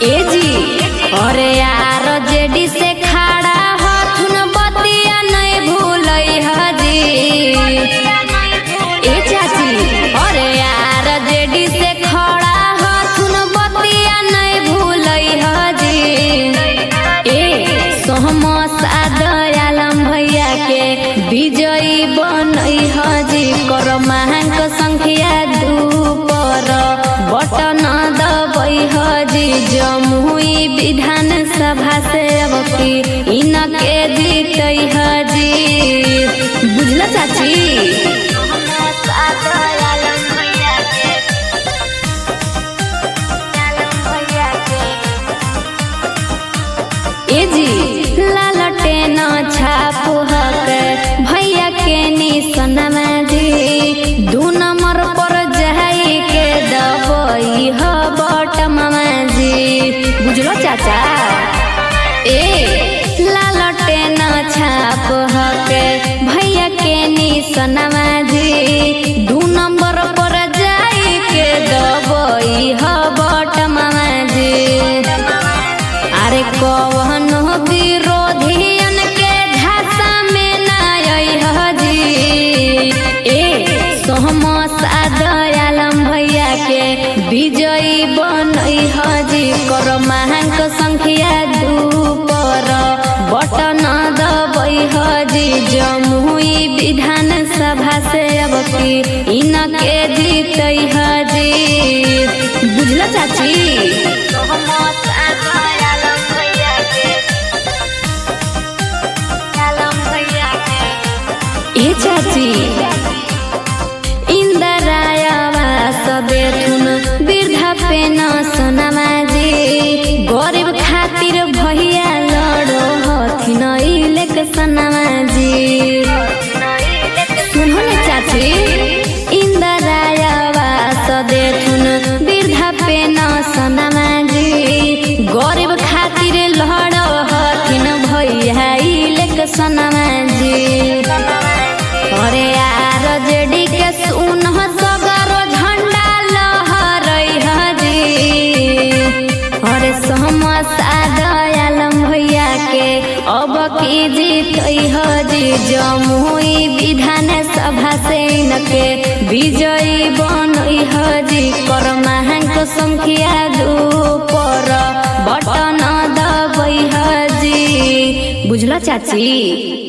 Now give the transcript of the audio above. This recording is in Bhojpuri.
ए जी अरे यार जेडी से खड़ा हथुन बतिया नहीं भूलई हजी। ए चाची अरे यार जेडी से खड़ा हथुन बतिया नहीं भूलई हजी। ए सोहमसा दयालम भैया के विजयी बनई हजी। कर मांग संख्या दूपर बटन दबई हजी। जमुई विधान सभा से अब की इनके जीतई हजी। बुझला चाची ए जी लालटेन छाप हक भैया के निशानमा जी। 2 नंबर पर जाई के दबई ह बटमा जी। बुझलो चाचा ए लालटेन छाप हक भैया के निशानमा जी। 2 नंबर पर जाई के दबई ह बटमा जी। अरे कौन विरोधियन के झांसा में न आई हजी। ए सोहमसा दयालम भैया के विजयी बनई हजी। कर मांग संख्या दूपर बटन दबई हजी। जमुई विधान सभा से अब की इनके जीतई हजी। बुझला चाची ए चाची इंदिरावास देथुन वृद्धा पेंशनमा जी। गरीब खातिर भैया लड़ो हथिन इलेक्शनमा जी। सुनो न चाची इंदिरावास देथुन वृद्धा पेंशनमा जी। गरीब खातिर लड़ो हथिन भैया इलेक्शनमा जी। अरे यार जेडी के सुन सगरो झंडा लहरई हजी। अरे सोहमसा दयालम भैया के अब की जीतई हजी। जमुई विधान सभा से इनके विजयी बनई हजी। कर मांग संख्या दूपर बटन दबई हजी। बुझला चाची।